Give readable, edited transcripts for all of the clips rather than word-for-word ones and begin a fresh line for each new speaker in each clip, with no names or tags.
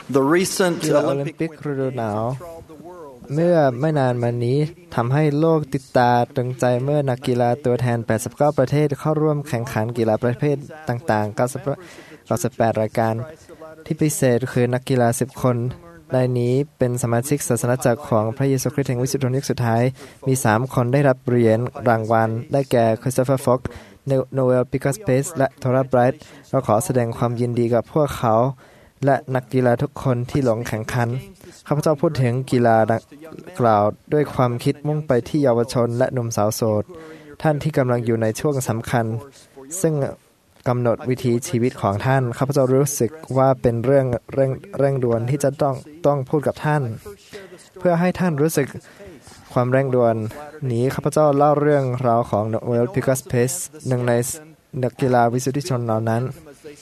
กีฬาโอลิมปิกฤดูหนาวเมื่อไม่นานมานี้ทำให้โลกติดตาตรึงใจเมื่อนักกีฬาตัวแทน89ประเทศเข้าร่วมแข่งขันกีฬาประเภทต่างๆ98รายการที่พิเศษคือนักกีฬา10คนในนี้เป็นสมาชิกศาสนาจักรของพระเยซูคริสต์แห่งวิสุทธิยุคสุดท้ายมี3คนได้รับเหรียญรางวัลได้แก่คริสโตเฟอร์ฟ็อกซ์โนเอลปิกัสเพสและโทราไบรท์เราขอแสดงความยินดีกับพวกเขาและนักกีฬาทุกคนที่ลงแข่งขันข้าพเจ้าพูดถึงกีฬากล่าวด้วยความคิดมุ่งไปที่เยาวชนและหนุ่มสาวโสดท่านที่กำลังอยู่ในช่วงสำคัญซึ่งกำหนดวิถีชีวิตของท่านข้าพเจ้ารู้สึกว่าเป็นเรื่องเร่งด่วนที่จะต้องพูดกับท่านเพื่อให้ท่านรู้สึกความเร่งด่วนนี้ข้าพเจ้าเล่าเรื่องราวของโนเอลพิกัสเพสหนึ่งในนักกีฬาวิสุทธิชนเหล่านั้น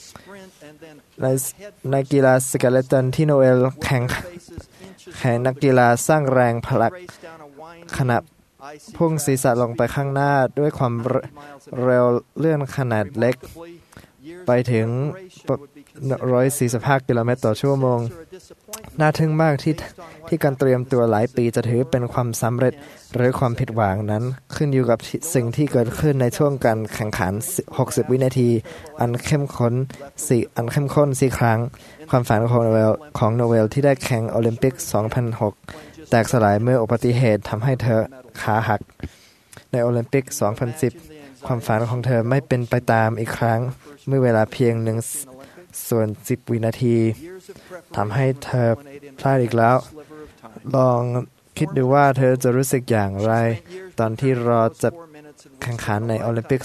ในกีฬาสเกเลตันที่โนเอลแข่งนักกีฬาสร้างแรงผลักขณะพุ่งศีรษะลงไปข้างหน้าด้วยความเร็วเลื่อนขนาดเล็กไปถึง145กิโลเมตรต่อชั่วโมงน่าทึ่งมากที่การเตรียมตัวหลายปีจะถือเป็นความสำเร็จหรือความผิดหวังนั้นขึ้นอยู่กับสิ่งที่เกิดขึ้นในช่วงการแข่งขัน60วินาทีอันเข้มข้น4ครั้งความฝันของโนเวลที่ได้แข่งโอลิมปิก2006แตกสลายเมื่ออุบัติเหตุทำให้เธอขาหักในโอลิมปิก2010ความฝันของเธอไม่เป็นไปตามอีกครั้งเมื่อเวลาเพียง1/10วินาทีทำให้เธอพลาดอีกแล้วลองคิดดูว่าเธอจะรู้สึกอย่างไรตอนที่รอจะแข่งขันในโอลิมปิก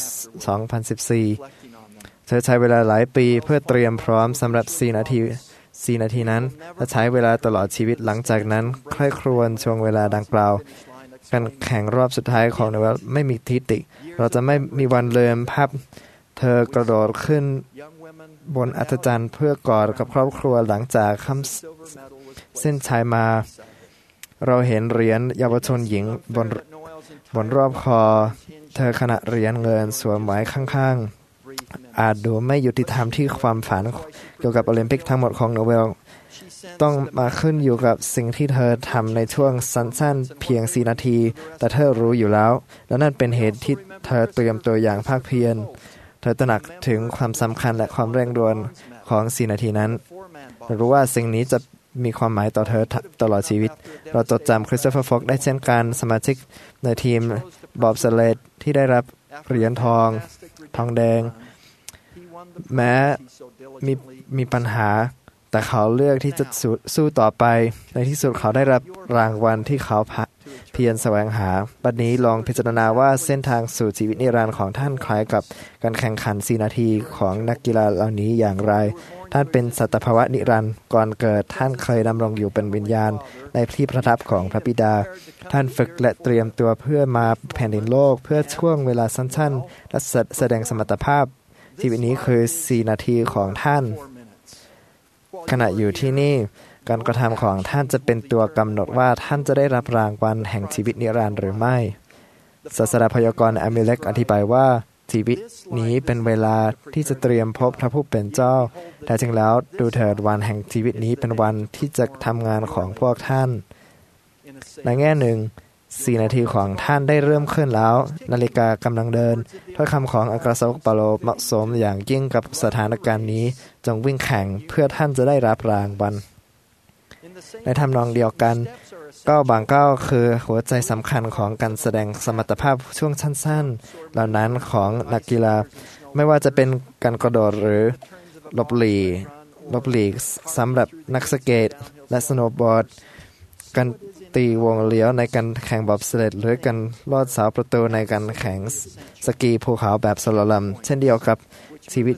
2014เธอใช้เวลาหลายปีเพื่อเตรียมพร้อมสำหรับ4นาทีนั้นและใช้เวลาตลอดชีวิตหลังจากนั้นใคร่ครวญช่วงเวลาดังกล่าวการแข่งรอบสุดท้ายของโนเวลไม่มีทิฏฐิเราจะไม่มีวันลืมภาพเธอกระโดดขึ้นบนอัศจรรย์เพื่อกอดกับครอบครัวหลังจากข้ามเส้นชัยมาเราเห็นเหรียญเยาวชนหญิงบนรอบคอเธอขณะเหรียญเงินสวมไว้ข้างๆอาจดูไม่ยุติธรรมที่ความฝันเกี่ยวกับโอลิมปิกทั้งหมดของโนเวลต้องมาขึ้นอยู่กับสิ่งที่เธอทำในช่วงสั้นๆเพียง4นาทีแต่เธอรู้อยู่แล้วและนั่นเป็นเหตุที่เธอเตรียมตัวอย่างภาคเพียรเธอตระหนักถึงความสำคัญและความเร่งด่วนของ4นาทีนั้นรู้ว่าสิ่งนี้จะมีความหมายต่อเธอตลอดชีวิตเราจดจำคริสโตเฟอร์ฟ็อกซ์ได้เช่นกันสมาชิกในทีมบอบสเลดที่ได้รับเหรียญทองแดงแม้มีปัญหาแต่เขาเลือกที่จะสู้ต่อไปในที่สุดเขาได้รับรางวัลที่เขาเพียรแสวงหาบัดนี้ลองพิจารณาว่าเส้นทางสู่ชีวิตนิรันดร์ของท่านคล้ายกับการแข่งขัน4นาทีของนักกีฬาเหล่านี้อย่างไรท่านเป็นสัตภาวะนิรันดร์ก่อนเกิดท่านเคยดำรงอยู่เป็นวิญญาณในที่ประทับของพระบิดาท่านฝึกและเตรียมตัวเพื่อมาแผ่นดินโลกเพื่อช่วงเวลาสั้นๆและแสดงสมรรถภาพชีวิตนี้คือ4นาทีของท่านขณะอยู่ที่นี่การกระทำของท่านจะเป็นตัวกำหนดว่าท่านจะได้รับรางวัลแห่งชีวิตนิรันดร์หรือไม่ศาสดาพยากรณ์อามิเลกอธิบายว่าชีวิตนี้เป็นเวลาที่จะเตรียมพบพระผู้เป็นเจ้าแต่จริงแล้วดูเถิดวันแห่งชีวิตนี้เป็นวันที่จะทำงานของพวกท่านในแง่หนึ่ง4นาทีของท่านได้เริ่มขึ้นแล้วนาฬิกากำลังเดินถ้อยคำของอัครสาวกเปาโลเหมาะสมอย่างยิ่งกับสถานการณ์นี้จงวิ่งแข่งเพื่อท่านจะได้รับรางวัลในทำนองเดียวกันก้าวบางก้าวคือหัวใจสำคัญของการแสดงสมรรถภาพช่วงสั้นๆเหล่านั้นของนักกีฬาไม่ว่าจะเป็นการกระโดดหรือหลบหลีกสำหรับนักสเกตและสโนว์บอร์ดการตีวงเลี้ยวในการแข่งบอบสเลดหรือการลอดเสาประตูในการแข่งสกีภูเขาแบบสโลลัมเช่นเดียวกับชีวิต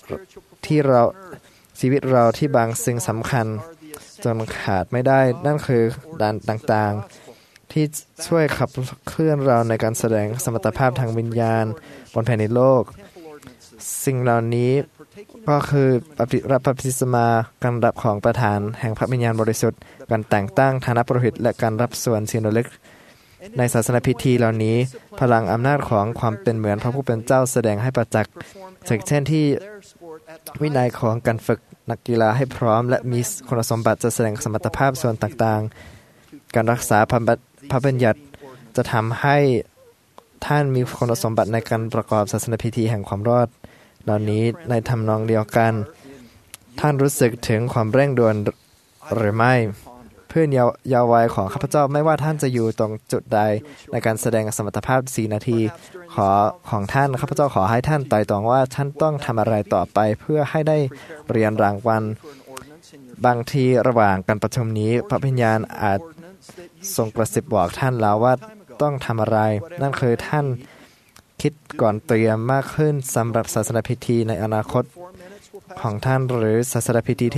เราที่บางสิ่งสำคัญจนขาดไม่ได้นั่นคือด้านต่างๆที่ช่วยขับเคลื่อนเราในการแสดงสมรรถภาพทางวิญญาณบนแผ่นดินโลกสิ่งเหล่านี้ก็คือรับบัพติศมาการรับของประทานแห่งพระวิญญาณบริสุทธิ์การแต่งตั้งฐานะปุโรหิตและการรับส่วนซีโนเล็กในศาสนพิธีเหล่านี้พลังอำนาจของความเป็นเหมือนพระผู้เป็นเจ้าแสดงให้ประจักษ์เช่นที่วินัยของการฝึกนักกีฬาให้พร้อมและมีคุณสมบัติจะแสดงสมรรถภาพส่วนต่างๆการรักษาพระบัญญัติจะทำให้ท่านมีคุณสมบัติในการประกอบศาสนพิธีแห่งความรอดเหล่านี้ในทำนองเดียวกันท่านรู้สึกถึงความเร่งด่วนหรือไม่เพื่อนเยาว์วัยของข้าพเจ้าไม่ว่าท่านจะอยู่ตรงจุดใดในการแสดงสมรรถภาพ4 นาทีของท่านข้าพเจ้าขอให้ท่านไต่ตรองว่าท่านต้องทำอะไรต่อไปเพื่อให้ได้เรียนรางวัลบางทีระหว่างการประชุมนี้พระวิญญาณอาจทรงกระซิบบอกท่านแล้วว่าต้องทำอะไรนั่นคือท่านคิดก่อนเตรียมมากขึ้นสำหรับศาสนพิธีในอนาคตของท่านหรือศาสนพิธี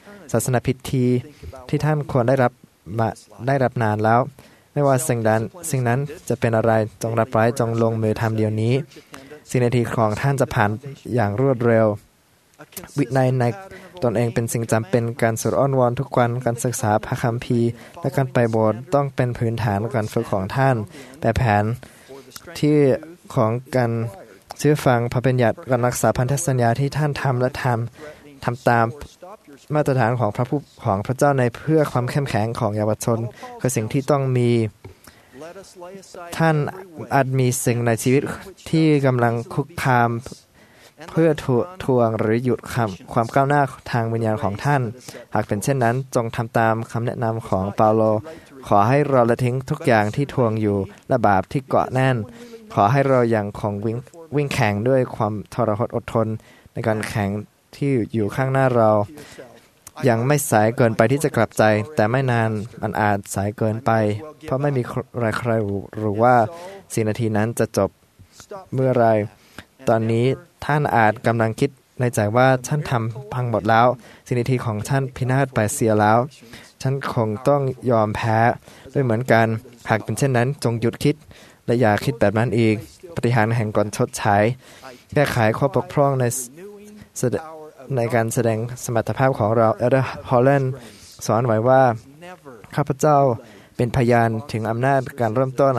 ที่ท่านควรได้รับนานแล้วไม่ว่าสิ่งนั้นจะเป็นอะไรจงรับไว้จงลงมือทำเดี๋ยวนี้4 นาทีของท่านจะผ่านอย่างรวดเร็ววินัยในตนเองเป็นสิ่งจำเป็นการสวดอ้อนวอนทุกวันการศึกษาพระคัมภีร์และการไปโบสถ์ต้องเป็นพื้นฐานการฝึกของท่านแต่แผนที่ของการเชื่อฟังพระบัญญัติการรักษาพันธสัญญาที่ท่านทำและทำตามมาตรฐานของพระเจ้าในเพื่อความเข้มแข็งของเยาวชนคือสิ่งที่ต้องมีท่านอาจมีสิ่งในชีวิตที่กำลังคุกคามเพื่อทวงหรือหยุดความก้าวหน้าทางวิญญาณของท่านหากเป็นเช่นนั้นจงทำตามคำแนะนำของเปาโลขอให้เราละทิ้งทุกอย่างที่ทวงอยู่และบาปที่เกาะแน่นขอให้เรายังคงวิ่งแข่งด้วยความทรหดอดทนในการแข่งที่อยู่ข้างหน้าเรายังไม่สายเกินไปที่จะกลับใจแต่ไม่นานมันอาจสายเกินไปเพราะไม่มีใครรู้ว่า4 นาทีนั้นจะจบเมื่อไรตอนนี้ท่านอาจกำลังคิดในใจว่าท่านทำพังหมดแล้ว4 นาทีของท่านพินาศไปเสียแล้วฉันคงต้องยอมแพ้ด้วยเหมือนกันหากเป็นเช่นนั้นจงหยุดคิดและอย่าคิดแบบนั้นอีกปฏิหารแห่งการชดใช้แก้ไขข้อบกพร่องในการแสดงสมรรถภาพของเราเอลเดอร์ฮอลแลนด์สอนไว้ว่าข้าพเจ้าเป็นพยานถึงอำนาจการเริ่มต้น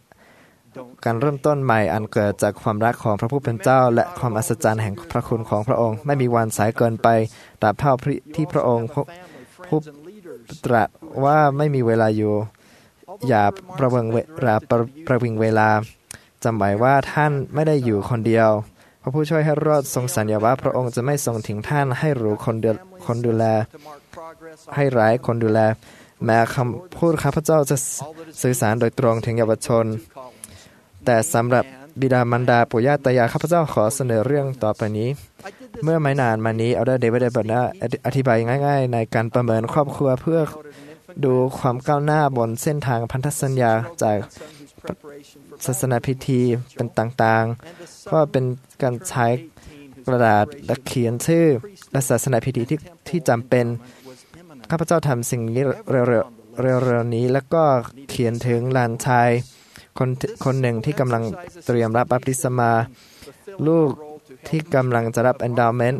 ใหม่อันเกิดจากความรักของพระผู้เป็นเจ้าและความอัศจรรย์แห่งพระคุณของพระองค์ไม่มีวันสายเกินไปตราบเท่าที่พระองค์ผู้ตรัสว่าไม่มีเวลาอยู่อย่าประวิงเวลาจำไว้ว่าท่านไม่ได้อยู่คนเดียวพระผู้ช่วยให้รอดทรงสัญญาว่าพระองค์จะไม่ทรงทิ้งท่านให้รู้คนดูแลให้ร้ายคนดูแลแม้คำพูดข้าพเจ้าจะสื่อสารโดยตรงถึงเยาวชนแต่สำหรับบิดามารดาปู่ย่าตายายข้าพเจ้าขอเสนอเรื่องต่อไปนี้เมื่อไม่นานมานี้เอาได้เดวิดเบิร์นาอธิบายง่ายๆในการประเมินครอบครัวเพื่อดูความก้าวหน้าบนเส้นทางพันธสัญญาจากศาสนาพิธีเป็นต่างๆก็เป็นการใช้กระดาษและเขียนชื่อและศาสนาพิธีที่จำเป็นข้าพเจ้าทำสิ่งนี้เร็วๆนี้แล้วก็เขียนถึงหลานชายคนหนึ่งที่กำลังเตรียมรับบัพติศมาลูกที่กำลังจะรับ endowment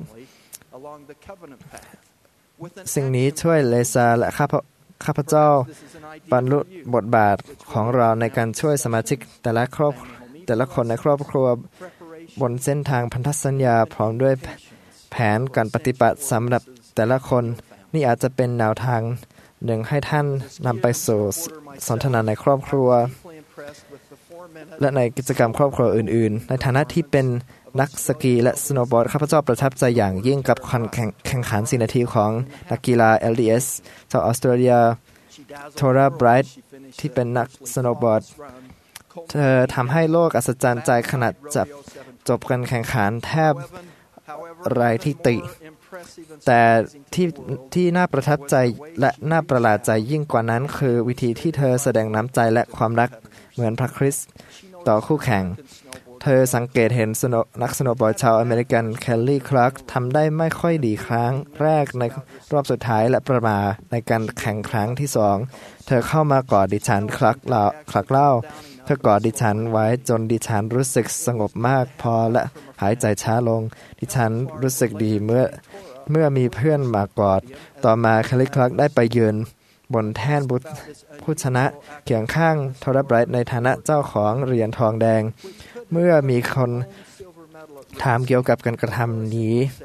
สิ่งนี้ช่วยเลซาและข้าพเจ้าบรรลุบทบาทของเราในการช่วยสมาชิกแต่ละคนในครอบครัวบนเส้นทางพันธสัญญาพร้อมด้วยแผนการปฏิบัติสำหรับแต่ละคนนี่อาจจะเป็นแนวทางหนึ่งให้ท่านนำไปสู่สนทนาในครอบครัวและในกิจกรรมครอบครัวอื่นๆในฐานะที่เป็นนักสกีและสโนว์บอร์ดข้าพเจ้าประทับใจอย่างยิ่งกับการแข่งขัน4 นาทีของนักกีฬา LDS ชาวออสเตรเลียโทราไบรท์ที่เป็นนักสโนว์บอร์ดเธอทำให้โลกอัศจรรย์ใจขนาดจบการแข่งขันแทบไร้ที่ติแต่ที่น่าประทับใจและน่าประหลาดใจยิ่งกว่านั้นคือวิธีที่เธอแสดงน้ำใจและความรักเหมือนพระคริสต์ต่อคู่แข่งเธอสังเกตเห็นนักสโนว์บอร์ดชาวอเมริกันแคลลี่คลาร์กทำได้ไม่ค่อยดีครั้งแรกในรอบสุดท้ายและประมาในการแข่งครั้งที่2เธอเข้ามากอดดิฉันคลักเล่าเธอกอดดิฉันไว้จนดิฉันรู้สึกสงบมากพอและหายใจช้าลงดิฉันรู้สึกดีเมื่อมีเพื่อนมากอดต่อมาแคลลี่คลาร์กได้ไปยืนบนแท่นผู้ชนะเคียงข้างโทราไบรท์ในฐานะเจ้าของเหรียญทองแดงเมื่อมีคนถามเกี่ยวกับการกระทำนี้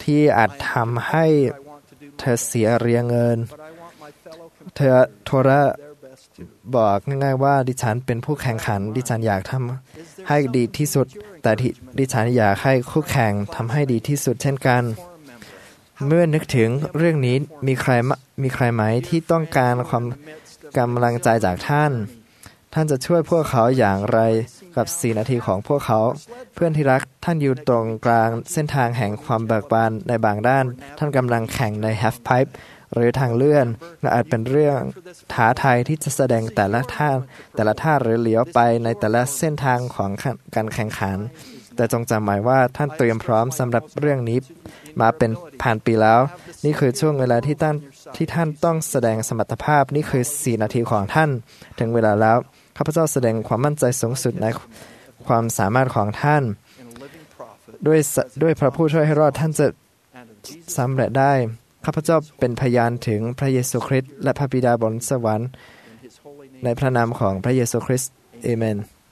ที่อาจทำให้เธอเสียเรียงเงินเธอโทรบอกง่ายๆว่าดิฉันเป็นผู้แข่งขันดิฉันอยากทำให้ดีที่สุดแต่ดิฉันอยากให้คู่แข่งทำให้ดีที่สุดเช่นกันเมื่อนึกถึงเรื่องนี้มีใครไหมที่ต้องการความกำลังใจจากท่านจะช่วยพวกเขาอย่างไรกับ4 นาทีของพวกเขาเพื่อนที่รักท่านอยู่ตรงกลางเส้นทางแห่งความเบิกบานในบางด้านท่านกำลังแข่งใน half pipe หรือทางเลื่อนและอาจเป็นเรื่องท้าทายที่จะแสดงแต่ละท่าหรือเลี้ยวไปในแต่ละเส้นทางของการแข่งขันแต่จงจำหมายว่าท่านเตรียมพร้อมสำหรับเรื่องนี้มาเป็นพันปีแล้วนี่คือช่วงเวลาที่ท่านต้องแสดงสมรรถภาพนี่คือ4 นาทีของท่านถึงเวลาแล้วข้าพเจ้าแสดงความมั่นใจสูงสุดในความสามารถของท่านด้วยพระผู้ช่วยให้รอดท่านจะสำเร็จได้ข้าพเจ้าเป็นพยานถึงพระเยซูคริสต์และพระบิดาบนสวรรค์ในพระนามของพระเยซูคริสต์เอเมน